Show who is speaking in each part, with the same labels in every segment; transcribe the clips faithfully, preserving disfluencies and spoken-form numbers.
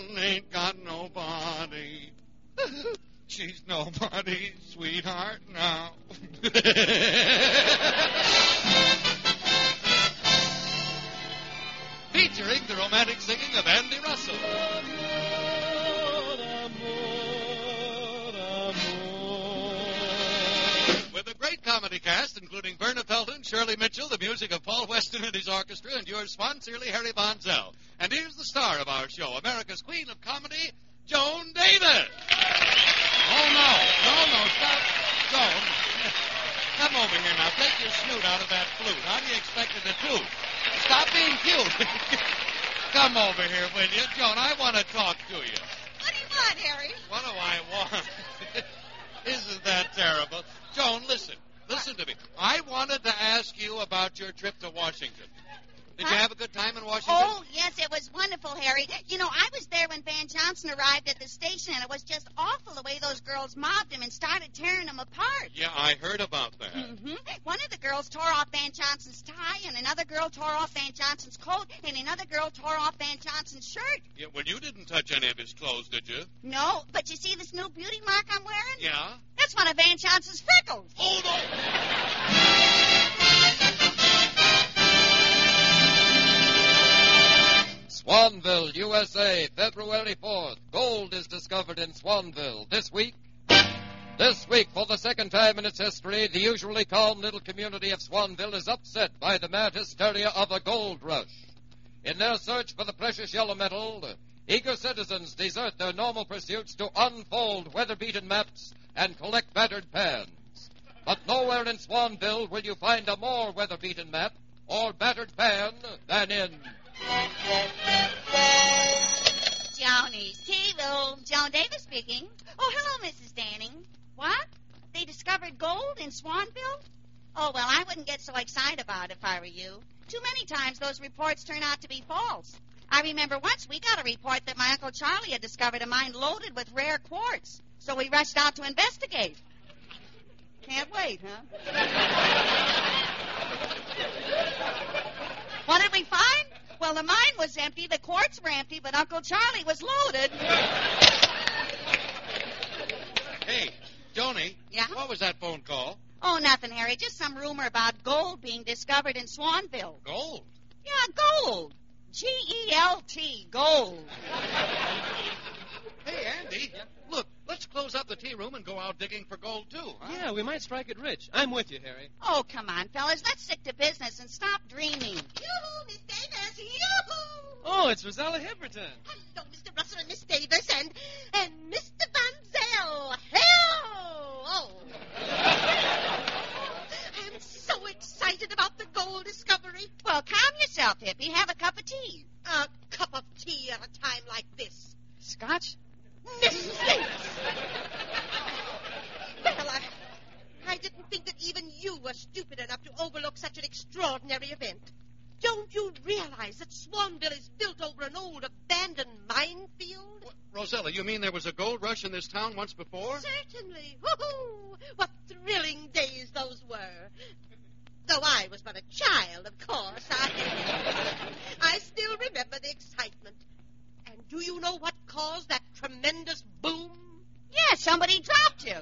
Speaker 1: ain't got nobody. She's nobody's sweetheart now. Featuring the romantic singing of Andy Russell. With a great comedy cast, including Verna Felton, Shirley Mitchell, the music of Paul Weston and his orchestra, and yours sincerely, Harry Von Zell. And here's the star of our show, America's Queen of Comedy, Joan Davis. Oh, no. No, no, stop. Joan, come over here now. Take your snoot out of that flute. How do you expect it to do? Stop being cute. Come over here, will you? Joan, I want to talk to you.
Speaker 2: What do you want, Harry?
Speaker 1: What do I want? Isn't that terrible? Joan, listen. Listen to me. I wanted to ask you about your trip to Washington. Did
Speaker 2: huh?
Speaker 1: you have a good time in Washington?
Speaker 2: Oh, yes, it was wonderful, Harry. You know, I was there when Van Johnson arrived at the station, and it was just awful the way those girls mobbed him and started tearing him apart.
Speaker 1: Yeah, I heard about that.
Speaker 2: Mm-hmm. One of the girls tore off Van Johnson's tie, and another girl tore off Van Johnson's coat, and another girl tore off Van Johnson's shirt.
Speaker 1: Yeah, well, you didn't touch any of his clothes, did you?
Speaker 2: No, but you see this new beauty mark I'm wearing?
Speaker 1: Yeah?
Speaker 2: That's one of Van Johnson's freckles.
Speaker 1: Hold on!
Speaker 3: Swanville, U S A, February fourth. Gold is discovered in Swanville. This week, this week, for the second time in its history, the usually calm little community of Swanville is upset by the mad hysteria of a gold rush. In their search for the precious yellow metal, eager citizens desert their normal pursuits to unfold weather-beaten maps and collect battered pans. But nowhere in Swanville will you find a more weather-beaten map or battered pan than in...
Speaker 2: Johnny's Tea Room. Joan Davis speaking. Oh, hello, Missus Danning. What? They discovered gold in Swanville? Oh, well, I wouldn't get so excited about it if I were you. Too many times those reports turn out to be false. I remember once we got a report that my Uncle Charlie had discovered a mine loaded with rare quartz. So we rushed out to investigate. Can't wait, huh? What did we find? Well, the mine was empty, the quartz were empty, but Uncle Charlie was loaded.
Speaker 1: Hey, Joni.
Speaker 2: Yeah?
Speaker 1: What was that phone call?
Speaker 2: Oh, nothing, Harry. Just some rumor about gold being discovered in Swanville.
Speaker 1: Gold?
Speaker 2: Yeah, gold. G E L T, gold.
Speaker 1: Hey, Andy. Look, let's close up the tea room and go out digging for gold, too. Huh?
Speaker 4: Yeah, we might strike it rich. I'm with you, Harry.
Speaker 2: Oh, come on, fellas. Let's stick to business and stop dreaming.
Speaker 5: Yoo-hoo, Miss Davis, yoo-hoo!
Speaker 4: Oh, it's Rosella Hipperton.
Speaker 5: Hello, Mister Russell and Miss Davis, and, and Mister Van Zell. Hello! Oh. I'm so excited about the gold discovery.
Speaker 2: Well, calm yourself, Hippie. Have a cup of tea.
Speaker 5: A cup of tea at a time like this.
Speaker 2: Scotch?
Speaker 5: Missus Davis! Well, I, I didn't think that even you were stupid enough to overlook such an extraordinary event. Don't you realize that Swanville is built over an old abandoned minefield?
Speaker 1: What, Rosella, you mean there was a gold rush in this town once before?
Speaker 5: Certainly. Woo-hoo! What thrilling days those were. Though I was but a child, of course, I, I still remember the excitement. And do you know what caused that tremendous boom?
Speaker 2: Yeah, somebody dropped you.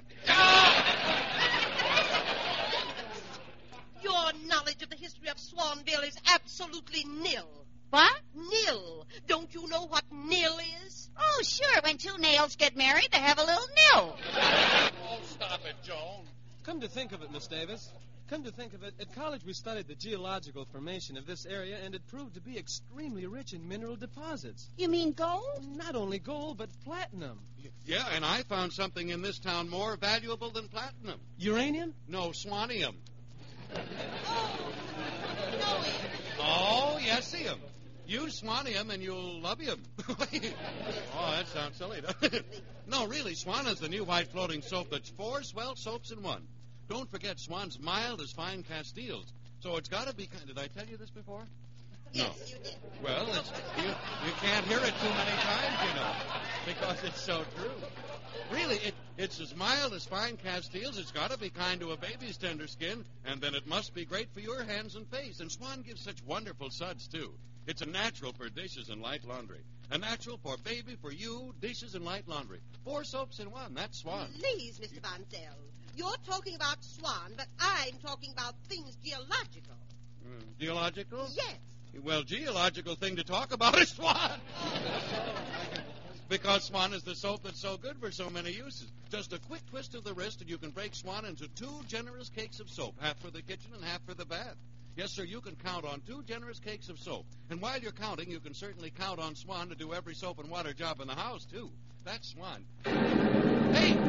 Speaker 5: Your knowledge of the history of Swanville is absolutely nil.
Speaker 2: What?
Speaker 5: Nil. Don't you know what nil is?
Speaker 2: Oh, sure. When two nails get married, they have a little nil.
Speaker 1: Oh, stop it, Joan.
Speaker 4: Come to think of it, Miss Davis. Come to think of it, at college we studied the geological formation of this area, and it proved to be extremely rich in mineral deposits.
Speaker 2: You mean gold?
Speaker 4: Not only gold, but platinum.
Speaker 1: Yeah, and I found something in this town more valuable than platinum.
Speaker 4: Uranium?
Speaker 1: No, swanium.
Speaker 5: Oh, no.
Speaker 1: Oh, yes, see him. Use swanium and you'll love him. Oh, that sounds silly, doesn't it? No, really, Swan is the new white floating soap that's four swell soaps in one. Don't forget, Swan's mild as fine Castiles. So it's got to be kind... Did I tell you this before?
Speaker 5: Yes,
Speaker 1: No.
Speaker 5: you did.
Speaker 1: Well, it's, you, you can't hear it too many times, you know, because it's so true. Really, it, it's as mild as fine Castiles. It's got to be kind to a baby's tender skin, and then it must be great for your hands and face. And Swan gives such wonderful suds, too. It's a natural for dishes and light laundry. A natural for baby, for you, dishes, and light laundry. Four soaps in one. That's Swan.
Speaker 5: Please, Mister Van Zell. You're talking about Swan, but I'm talking about things geological.
Speaker 1: Mm, geological?
Speaker 5: Yes.
Speaker 1: Well, geological thing to talk about is Swan. Because Swan is the soap that's so good for so many uses. Just a quick twist of the wrist, and you can break Swan into two generous cakes of soap, half for the kitchen and half for the bath. Yes, sir, you can count on two generous cakes of soap. And while you're counting, you can certainly count on Swan to do every soap and water job in the house, too. That's Swan. Hey!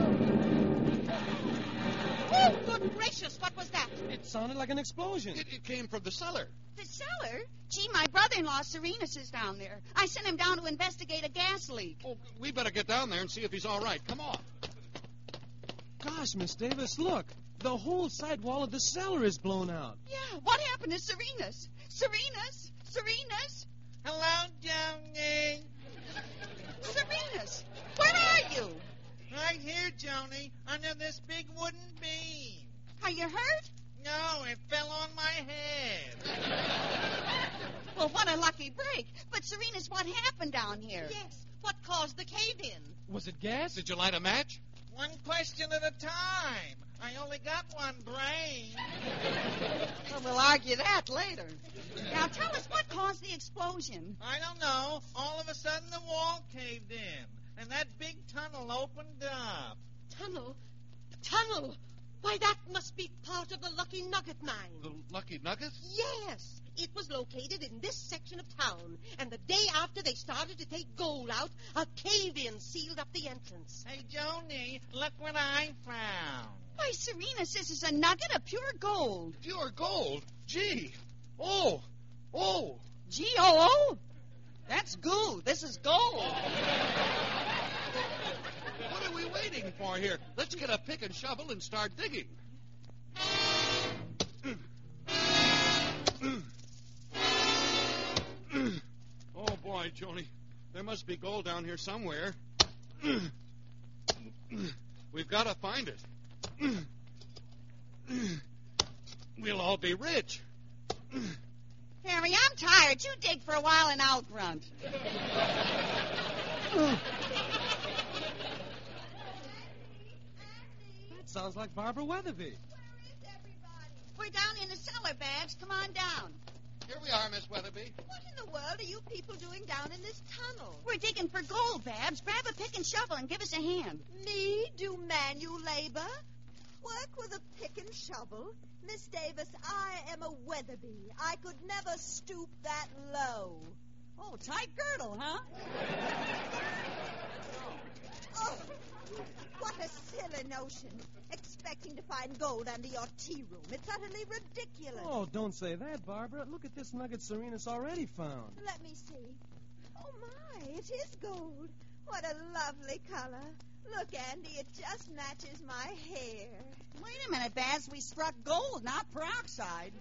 Speaker 5: Oh, good gracious, what was that?
Speaker 4: It sounded like an explosion.
Speaker 1: It, it came from the cellar.
Speaker 2: The cellar? Gee, my brother-in-law, Serenus, is down there. I sent him down to investigate a gas leak.
Speaker 1: Oh, we better get down there and see if he's all right. Come on.
Speaker 4: Gosh, Miss Davis, look. The whole side wall of the cellar is blown out.
Speaker 2: Yeah, what happened to Serenus? Serenus? Serenus?
Speaker 6: Hello, Joni.
Speaker 2: Serenus, where are you?
Speaker 6: Right here, Joni, under this big wooden beam.
Speaker 2: Are you hurt?
Speaker 6: No, it fell on my head.
Speaker 2: Well, what a lucky break. But, Serenus, what happened down here?
Speaker 5: Yes, what caused the cave-in?
Speaker 4: Was it gas?
Speaker 1: Did you light a match?
Speaker 6: One question at a time. I only got one brain.
Speaker 2: Well, we'll argue that later. Now, tell us what caused the explosion.
Speaker 6: I don't know. All of a sudden, the wall caved in, and that big tunnel opened up.
Speaker 5: Tunnel? Tunnel? Why, that must be part of the Lucky Nugget mine.
Speaker 1: The Lucky Nugget?
Speaker 5: Yes. It was located in this section of town, and the day after they started to take gold out, a cave-in sealed up the entrance.
Speaker 6: Hey, Joni, look what I found.
Speaker 2: Why, Serenus, this is a nugget of pure gold.
Speaker 1: Pure gold? Gee. Oh. Oh.
Speaker 2: G O O? That's goo. This is gold.
Speaker 1: What are we waiting for here? Let's get a pick and shovel and start digging. Oh, boy, Joni. There must be gold down here somewhere. We've got to find it. We'll all be rich.
Speaker 2: Harry, I'm tired. You dig for a while and I'll grunt.
Speaker 4: That sounds like Barbara Weatherby.
Speaker 2: We're down in the cellar, Babs. Come on down.
Speaker 1: Here we are, Miss Weatherby.
Speaker 5: What in the world are you people doing down in this tunnel?
Speaker 2: We're digging for gold, Babs. Grab a pick and shovel and give us a hand.
Speaker 7: Me do manual labor? Work with a pick and shovel? Miss Davis, I am a Weatherby. I could never stoop that low.
Speaker 2: Oh, tight girdle, huh?
Speaker 7: Oh, what a silly notion. Expecting to find gold under your tea room. It's utterly ridiculous.
Speaker 4: Oh, don't say that, Barbara. Look at this nugget Serenus already found.
Speaker 7: Let me see. Oh, my, it is gold. What a lovely color. Look, Andy, it just matches my hair.
Speaker 2: Wait a minute, Babs. We struck gold, not peroxide.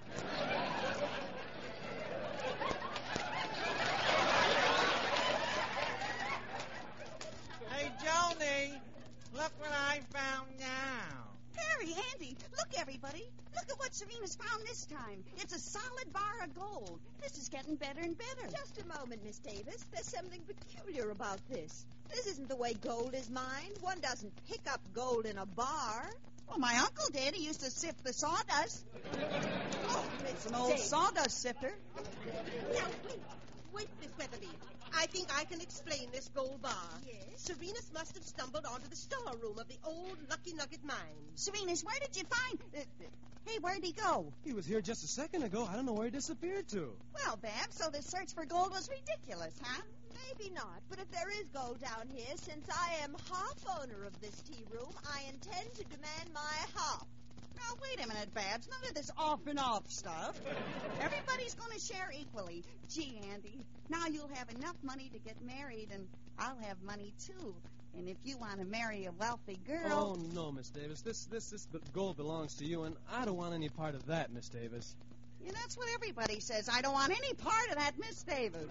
Speaker 6: Hey, Joni, look what I found now.
Speaker 2: Harry, Andy, look, everybody. Look at what Serena's found this time. It's a solid bar of gold. This is getting better and better.
Speaker 7: Just a moment, Miss Davis. There's something peculiar about this. This isn't the way gold is mined. One doesn't pick up gold in a bar.
Speaker 2: Well, my uncle did. He used to sift the sawdust.
Speaker 7: Oh, Miss
Speaker 2: It's an old
Speaker 7: Davis.
Speaker 2: sawdust sifter.
Speaker 5: Now, wait. Wait, Miss Weatherby. I think I can explain this gold bar.
Speaker 7: Yes?
Speaker 5: Serenus must have stumbled onto the storeroom of the old Lucky Nugget mine.
Speaker 2: Serena's, where did you find... Uh, uh, hey, where'd he go?
Speaker 4: He was here just a second ago. I don't know where he disappeared to.
Speaker 2: Well, Babs, so the search for gold was ridiculous, huh?
Speaker 7: Maybe not, but if there is gold down here, since I am half owner of this tea room, I intend to demand my half.
Speaker 2: Now, wait a minute, Babs. None of this off and off stuff. Everybody's going to share equally. Gee, Andy, now you'll have enough money to get married, and I'll have money, too. And if you want to marry a wealthy girl...
Speaker 4: Oh, no, Miss Davis. This, this, this gold belongs to you, and I don't want any part of that, Miss Davis.
Speaker 2: Yeah, that's what everybody says. I don't want any part of that Miss Davis.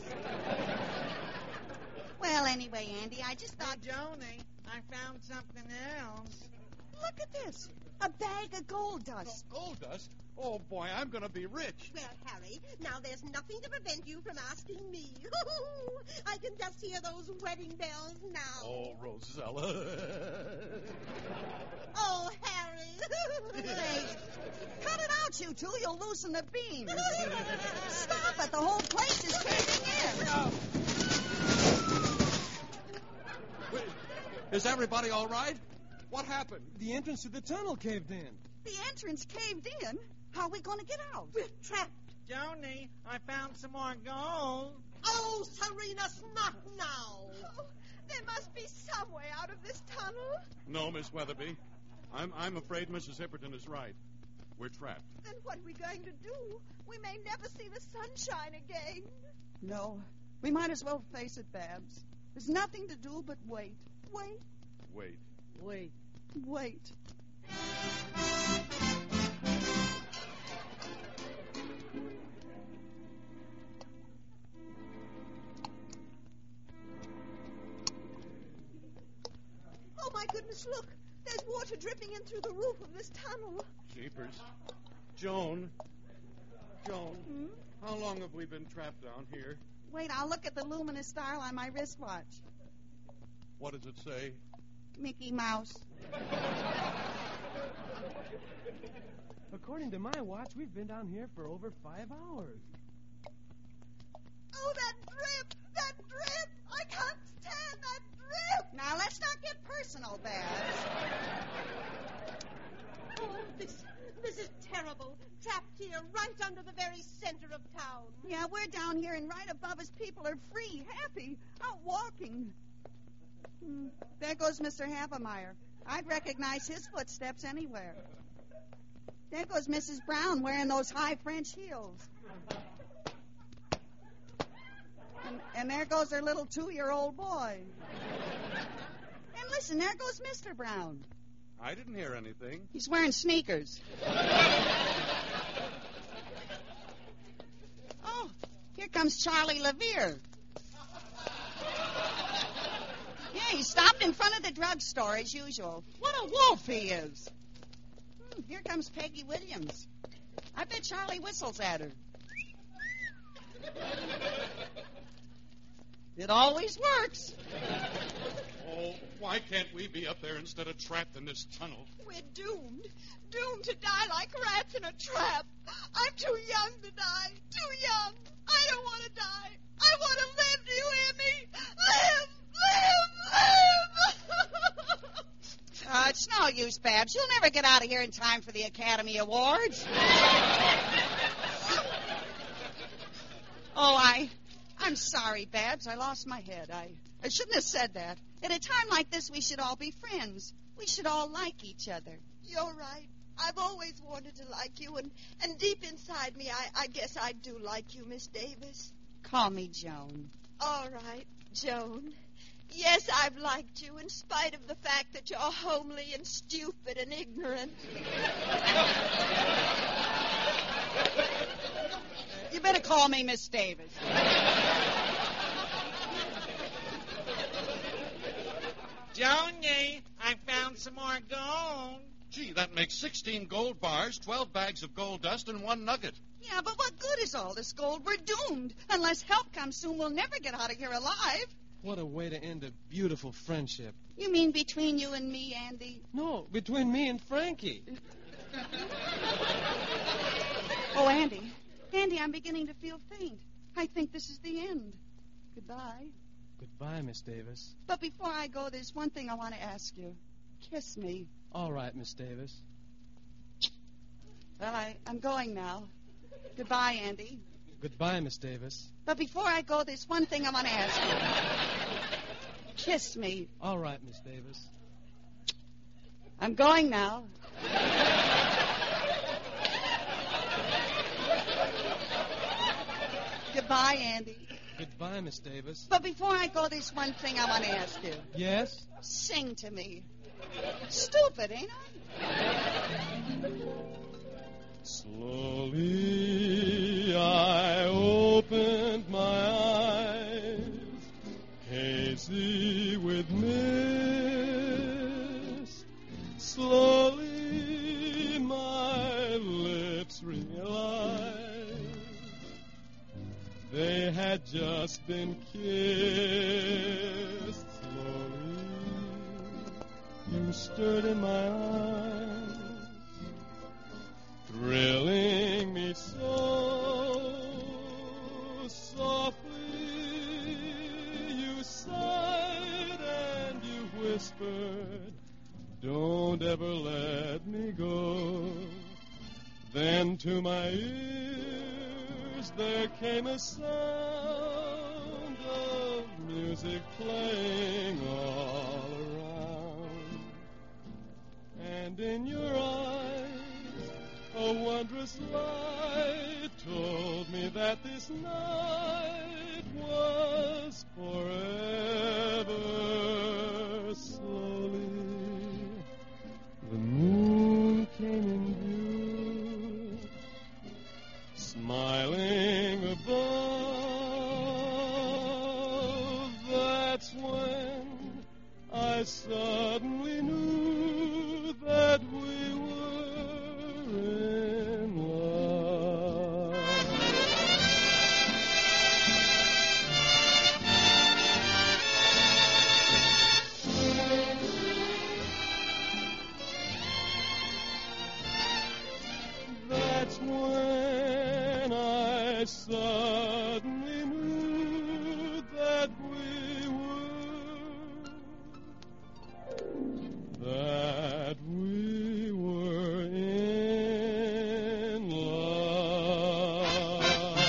Speaker 2: Well, anyway, Andy, I just
Speaker 6: Hey,
Speaker 2: thought...
Speaker 6: Joni, I found something else.
Speaker 2: Look at this.
Speaker 7: A bag of gold dust.
Speaker 8: Gold dust? Oh, boy, I'm going to be rich.
Speaker 5: Well, Harry, now there's nothing to prevent you from asking me. I can just hear those wedding bells now.
Speaker 8: Oh, Rosella.
Speaker 5: Oh, Harry.
Speaker 7: Hey, cut it out, you two. You'll loosen the beam. Stop it. The whole place is caving in.
Speaker 8: Wait, is everybody all right? What happened?
Speaker 4: The entrance to the tunnel caved in.
Speaker 7: The entrance caved in. How are we going to get out?
Speaker 5: We're trapped.
Speaker 6: Joni, I found some more gold.
Speaker 5: Oh, Serenas, not now.
Speaker 7: Oh, there must be some way out of this tunnel.
Speaker 8: No, Miss Weatherby. I'm, I'm afraid Missus Hipperton is right. We're trapped.
Speaker 7: Then what are we going to do? We may never see the sunshine again. No, we might as well face it, Babs. There's nothing to do but wait. Wait.
Speaker 8: Wait.
Speaker 7: Wait. Wait. Oh, my goodness, look. There's water dripping in through the roof of this tunnel.
Speaker 8: Jeepers. Joan. Joan.
Speaker 7: Hmm?
Speaker 8: How long have we been trapped down here?
Speaker 7: Wait, I'll look at the luminous dial on my wristwatch.
Speaker 8: What does it say?
Speaker 7: Mickey Mouse.
Speaker 4: According to my watch, we've been down here for over five hours.
Speaker 7: Oh, that drip! That drip! I can't stand that drip! Now, let's not get personal, Babs.
Speaker 5: Oh, this, this is terrible. Trapped here, right under the very center of town.
Speaker 7: Yeah, we're down here, and right above us, people are free, happy, out walking. Hmm. There goes Mister Havemeyer. I'd recognize his footsteps anywhere. There goes Missus Brown wearing those high French heels. And, and there goes her little two-year-old boy. And listen, there goes Mister Brown.
Speaker 8: I didn't hear anything.
Speaker 7: He's wearing sneakers. Oh, here comes Charlie Levere. Yeah, he stopped in front of the drugstore as usual. What a wolf he is. Hmm, here comes Peggy Williams. I bet Charlie whistles at her. It always works.
Speaker 8: Oh, why can't we be up there instead of trapped in this tunnel?
Speaker 7: We're doomed. Doomed to die like rats in a trap. I'm too young to die. Too young. I don't want to die. I want to live. Do you hear me? Live! Live! Live! uh, it's no use, Babs. You'll never get out of here in time for the Academy Awards. Oh, I... I'm sorry, Babs. I lost my head. I, I shouldn't have said that. At a time like this, we should all be friends. We should all like each other.
Speaker 9: You're right. I've always wanted to like you, and, and deep inside me, I, I guess I do like you, Miss Davis.
Speaker 7: Call me Joan.
Speaker 9: All right, Joan. Yes, I've liked you in spite of the fact that you're homely and stupid and ignorant.
Speaker 7: You better call me Miss Davis.
Speaker 6: Joni, I found some more gold.
Speaker 1: Gee, that makes sixteen gold bars, twelve bags of gold dust, and one nugget.
Speaker 7: Yeah, but what good is all this gold? We're doomed. Unless help comes soon, we'll never get out of here alive.
Speaker 4: What a way to end a beautiful friendship.
Speaker 7: You mean between you and me, Andy?
Speaker 4: No, between me and Frankie.
Speaker 7: Oh, Andy. Andy, I'm beginning to feel faint. I think this is the end. Goodbye.
Speaker 4: Goodbye, Miss Davis.
Speaker 7: But before I go, there's one thing I want to ask you. Kiss me.
Speaker 4: All right, Miss Davis.
Speaker 7: Well, I, I'm going now. Goodbye, Andy.
Speaker 4: Goodbye, Miss Davis.
Speaker 7: But before I go, there's one thing I want to ask you. Kiss me.
Speaker 4: All right, Miss Davis.
Speaker 7: I'm going now. Goodbye, Andy.
Speaker 4: Goodbye, Miss Davis.
Speaker 7: But before I go, there's one thing I want to ask you.
Speaker 4: Yes?
Speaker 7: Sing to me. Stupid, ain't I?
Speaker 10: Slowly I opened my eyes, hazy with mist. Slowly had just been kissed. Slowly, you stirred in my eyes, thrilling me so softly. You sighed and you whispered, don't ever let me go. Then to my ears there came a sound of music playing all around. And in your eyes a wondrous light told me that this night was forever. Slowly the moon came in view, smiling above. That's when I suddenly knew that we were in love. That's when I suddenly knew that we were, that we were in love.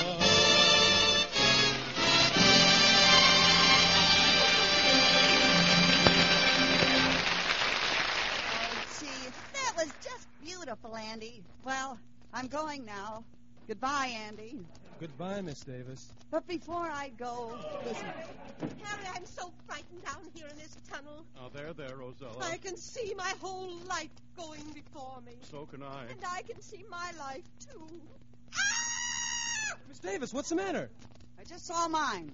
Speaker 7: Gee, that was just beautiful, Andy. Well, I'm going now. Goodbye, Andy.
Speaker 4: Goodbye, Miss Davis.
Speaker 7: But before I go, listen.
Speaker 5: Harry, I'm so frightened down here in this tunnel.
Speaker 8: Oh, there, there, Rosella.
Speaker 5: I can see my whole life going before me.
Speaker 8: So can I.
Speaker 9: And I can see my life, too.
Speaker 4: Miss Davis, what's the matter?
Speaker 7: I just saw mine.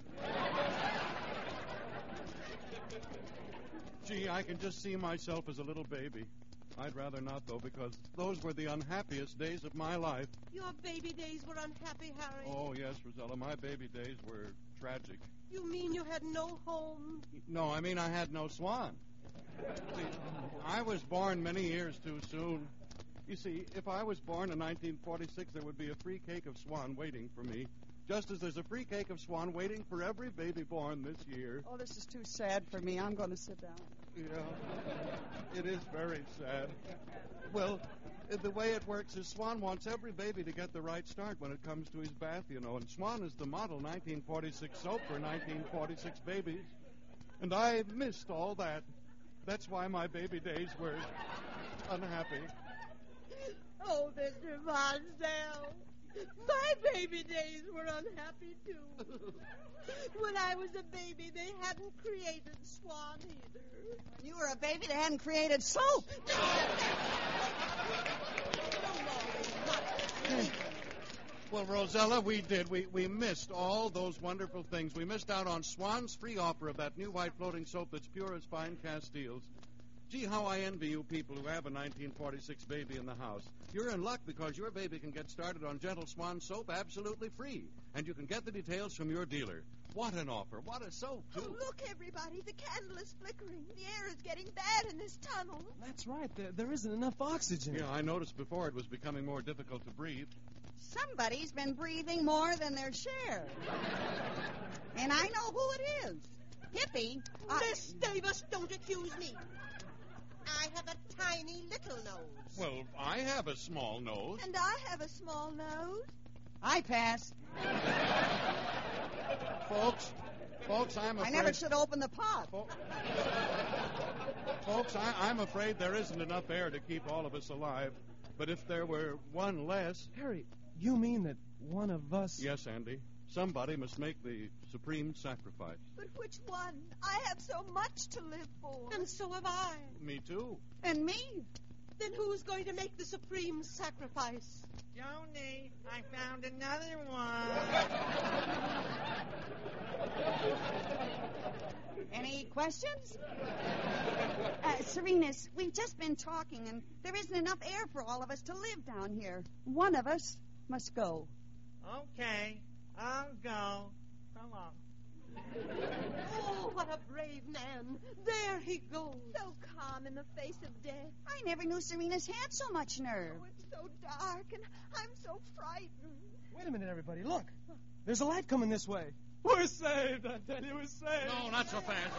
Speaker 8: Gee, I can just see myself as a little baby. I'd rather not, though, because those were the unhappiest days of my life.
Speaker 5: Your baby days were unhappy, Harry.
Speaker 8: Oh, yes, Rosella, my baby days were tragic.
Speaker 5: You mean you had no home?
Speaker 8: No, I mean I had no swan. See, I was born many years too soon. You see, if I was born in nineteen forty-six, there would be a free cake of swan waiting for me, just as there's a free cake of swan waiting for every baby born this year.
Speaker 7: Oh, this is too sad for me. I'm going to sit down.
Speaker 8: Yeah, it is very sad. Well, the way it works is Swan wants every baby to get the right start when it comes to his bath, you know. And Swan is the model nineteen forty-six soap for nineteen forty-six babies. And I missed all that. That's why my baby days were unhappy.
Speaker 5: Oh, Mister Monsell, my baby days were unhappy, too. When I was a baby, they hadn't created Swan either.
Speaker 7: When you were a baby, they hadn't created soap.
Speaker 8: Well, Rosella, we did. We we missed all those wonderful things. We missed out on Swan's free offer of that new white floating soap that's pure as fine Castiles. Gee, how I envy you people who have a nineteen forty-six baby in the house. You're in luck because your baby can get started on Gentle Swan soap absolutely free. And you can get the details from your dealer. What an offer. What a soap, too.
Speaker 9: Oh, look, everybody. The candle is flickering. The air is getting bad in this tunnel.
Speaker 4: That's right. There, there isn't enough oxygen.
Speaker 8: Yeah, I noticed before it was becoming more difficult to breathe.
Speaker 7: Somebody's been breathing more than their share. And I know who it is. Hippie. I...
Speaker 5: Miss Davis, don't accuse me. I have a tiny little nose.
Speaker 8: Well, I have a small nose.
Speaker 9: And I have a small nose.
Speaker 7: I pass.
Speaker 8: Folks, folks, I'm afraid...
Speaker 7: I never should open the pot.
Speaker 8: Fo- folks, I, I'm afraid there isn't enough air to keep all of us alive. But if there were one less...
Speaker 4: Harry, you mean that one of us...
Speaker 8: Yes, Andy. Somebody must make the supreme sacrifice.
Speaker 9: But which one? I have so much to live for.
Speaker 5: And so have I.
Speaker 8: Me too.
Speaker 7: And me.
Speaker 5: Then who's going to make the supreme sacrifice?
Speaker 6: Joni, I found another one.
Speaker 7: Any questions? Uh, Serenas, we've just been talking, and there isn't enough air for all of us to live down here. One of us must go.
Speaker 6: Okay, I'll go. Hello.
Speaker 9: Oh, what a brave man. There he goes. So calm in the face of death.
Speaker 2: I never knew Serena's had so much nerve.
Speaker 9: Oh, it's so dark, and I'm so frightened.
Speaker 4: Wait a minute, everybody. Look. There's a light coming this way. We're saved, I tell you, we're saved.
Speaker 8: No, not so fast.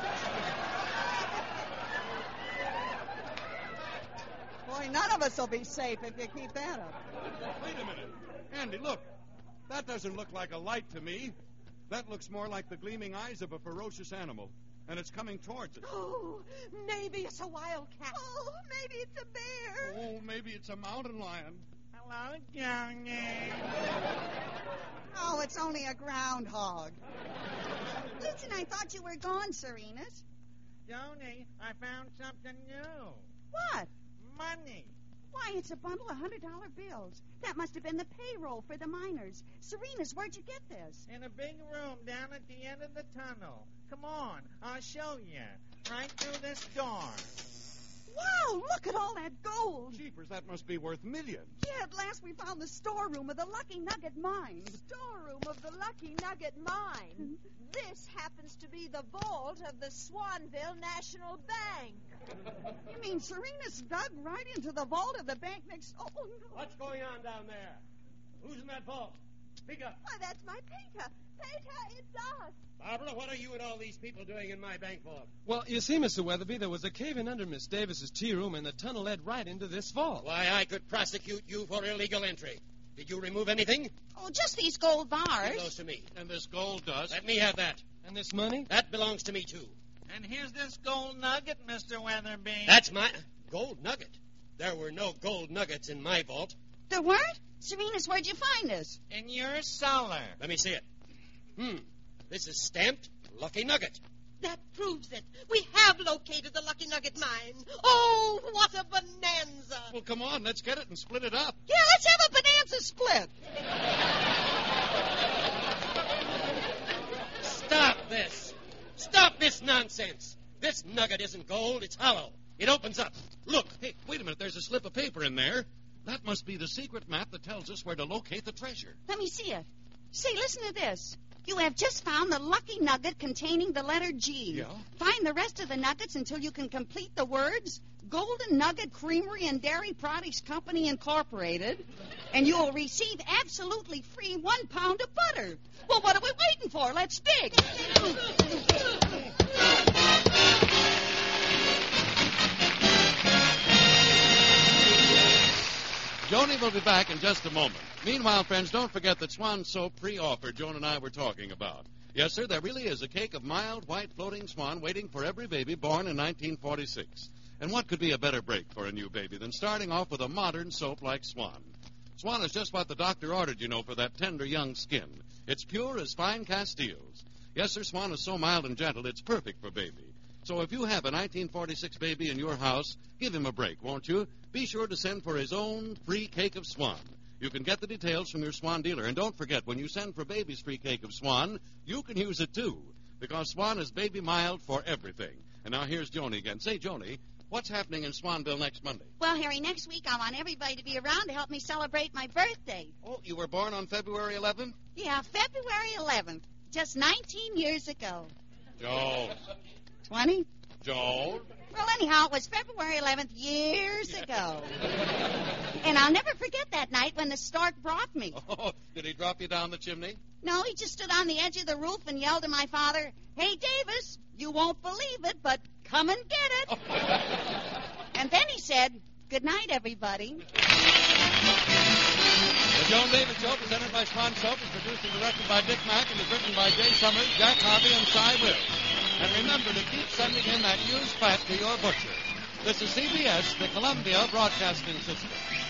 Speaker 7: Boy, none of us will be safe if you keep that up.
Speaker 8: Wait a minute. Andy, look. That doesn't look like a light to me. That looks more like the gleaming eyes of a ferocious animal. And it's coming towards us.
Speaker 9: Oh, maybe it's a wildcat. Oh, maybe it's a bear.
Speaker 8: Oh, maybe it's a mountain lion.
Speaker 6: Hello, Johnny.
Speaker 7: Oh, it's only a groundhog.
Speaker 2: Listen, I thought you were gone, Serenas.
Speaker 6: Johnny, I found something new.
Speaker 2: What?
Speaker 6: Money.
Speaker 2: Why, it's a bundle of hundred dollar bills. That must have been the payroll for the miners. Serenas, where'd you get this?
Speaker 6: In a big room down at the end of the tunnel. Come on, I'll show you. Right through this door.
Speaker 7: Wow, look at all that gold.
Speaker 8: Jeepers, that must be worth millions.
Speaker 7: Yeah, at last we found the storeroom of the Lucky Nugget mine.
Speaker 9: Storeroom of the Lucky Nugget mine. This happens to be the vault of the Swanville National Bank.
Speaker 7: You mean Serena's dug right into the vault of the bank next... Oh, no.
Speaker 10: What's going on down there? Who's in that vault? Speak up.
Speaker 9: Why, that's my Peter. Peter, it's us.
Speaker 10: Barbara, what are you and all these people doing in my bank vault?
Speaker 4: Well, you see, Mister Weatherby, there was a cave-in under Miss Davis's tea room, and the tunnel led right into this vault.
Speaker 10: Why, I could prosecute you for illegal entry. Did you remove anything?
Speaker 2: Oh, just these gold
Speaker 10: Give
Speaker 2: bars.
Speaker 10: those to me.
Speaker 8: And this gold dust.
Speaker 10: Let me have that.
Speaker 4: And this money?
Speaker 10: That belongs to me, too.
Speaker 6: And here's this gold nugget, Mister Weatherby.
Speaker 10: That's my... Gold nugget? There were no gold nuggets in my vault.
Speaker 2: There weren't? Serenas, where'd you find this?
Speaker 6: In your cellar.
Speaker 10: Let me see it. Hmm. This is stamped Lucky Nugget.
Speaker 5: That proves it. We have located the Lucky Nugget mine. Oh, what a bonanza.
Speaker 8: Well, come on, let's get it and split it up.
Speaker 2: Yeah, let's have a bonanza split.
Speaker 10: Stop this. Stop this nonsense. This nugget isn't gold, it's hollow. It opens up. Look.
Speaker 8: Hey, wait a minute, there's a slip of paper in there. That must be the secret map that tells us where to locate the treasure.
Speaker 2: Let me see it. Say, listen to this. You have just found the lucky nugget containing the letter G.
Speaker 8: Yeah?
Speaker 2: Find the rest of the nuggets until you can complete the words Golden Nugget Creamery and Dairy Products Company Incorporated, and you will receive absolutely free one pound of butter. Well, what are we waiting for? Let's dig.
Speaker 8: Joni will be back in just a moment. Meanwhile, friends, don't forget that Swan Soap pre-offer Joan and I were talking about. Yes, sir, there really is a cake of mild, white, floating swan waiting for every baby born in nineteen forty-six. And what could be a better break for a new baby than starting off with a modern soap like Swan? Swan is just what the doctor ordered, you know, for that tender young skin. It's pure as fine Castiles. Yes, sir, Swan is so mild and gentle, it's perfect for baby. So if you have a nineteen forty-six baby in your house, give him a break, won't you? Be sure to send for his own free cake of Swan. You can get the details from your Swan dealer. And don't forget, when you send for baby's free cake of Swan, you can use it too. Because Swan is baby mild for everything. And now here's Joni again. Say, Joni, what's happening in Swanville next Monday?
Speaker 2: Well, Harry, next week I want everybody to be around to help me celebrate my birthday.
Speaker 8: Oh, you were born on February eleventh?
Speaker 2: Yeah, February eleventh, just nineteen years ago.
Speaker 8: Joan.
Speaker 2: twenty?
Speaker 8: Joan.
Speaker 2: Well, anyhow, it was February eleventh years ago. And I'll never forget that night when the stork brought me.
Speaker 8: Oh, did he drop you down the chimney?
Speaker 2: No, he just stood on the edge of the roof and yelled to my father, "Hey, Davis, you won't believe it, but come and get it." And then he said, "Good night, everybody."
Speaker 8: The Joan Davis Show, presented by Swan Soap, is produced and directed by Dick Mack and is written by Jay Summers, Jack Harvey, and Cy Will. And remember to keep sending in that used fat to your butcher. This is C B S, the Columbia Broadcasting System.